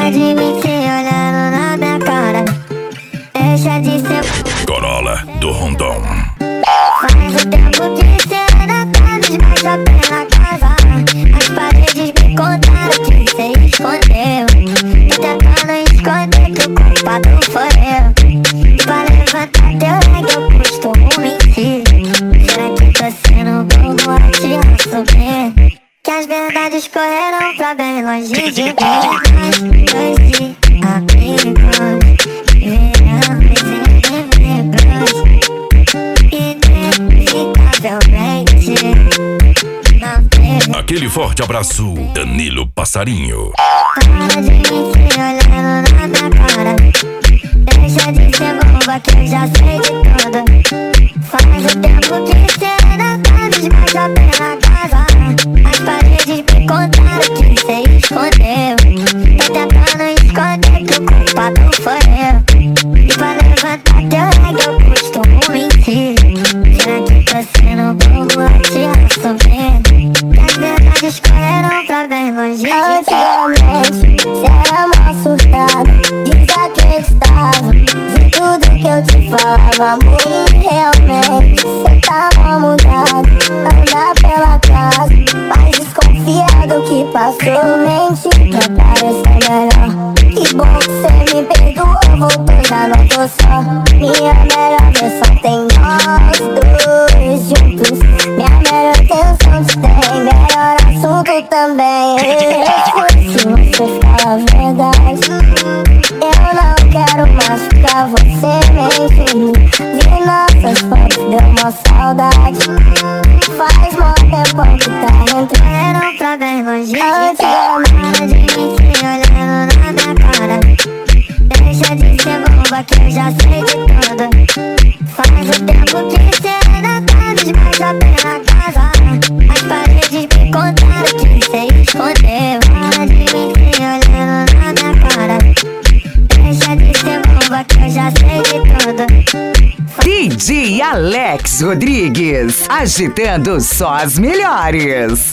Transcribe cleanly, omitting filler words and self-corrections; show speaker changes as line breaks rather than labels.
Para de mentir olhando na minha cara. Deixa de ser
Corolla do Rondon.
Faz o tempo que cê não tá desbaixo a pena casa. As paredes me contaram que cê escondeu. Tô tentando esconder que o culpado foi eu. Pra levantar teu leg eu costumo mentir. Será que tô sendo bobo a te assumir? Que as verdades correram pra bem longe de mim. Nós dois de amigos viramos inimigos. Inevitavelmente não teve.
Aquele forte abraço, Danilo Passarinho.
Para de mentir olhando na minha cara. Deixa de ser boba que eu já sei de tudo. Faz o tempo que cê não tá desbaixo a pena casa. As paredes me contaram que cê escondeu. Tô tentando esconder que o culpado foi eu. E pra levantar teu leg eu costumo mentir. Será que tô sendo bobo a te assumir? Que as verdades correram pra bem longe de
Antigamente, cê era mal surtado, desacreditava de tudo que eu te falava, amor. Realmente, cê tá mal mudado, anda pela casa, mais desconfiado que passou. Mente pra parecer melhor. Que bom que cê me perdoou, voltou, já não tô só. Minha melhor versão tem nós dois juntos. Minha melhor intenção te tem, melhor assunto também. Se você fala a verdade, eu não quero machucar você, mente. Vi nossas fotos, deu uma saudade. Faz mó tempão que tá entre.
correram pra bem longe de
Antigamente,
Para de mentir olhando na minha cara. Deixa de ser boba que eu já sei de tudo. Faz o tempo que cê não tá desbaixo a pena casa. As paredes me contaram que cê escondeu. Para de mentir olhando na minha cara. Deixa de ser boba que eu já sei de tudo.
DJ Alex Rodrigues, agitando só as melhores.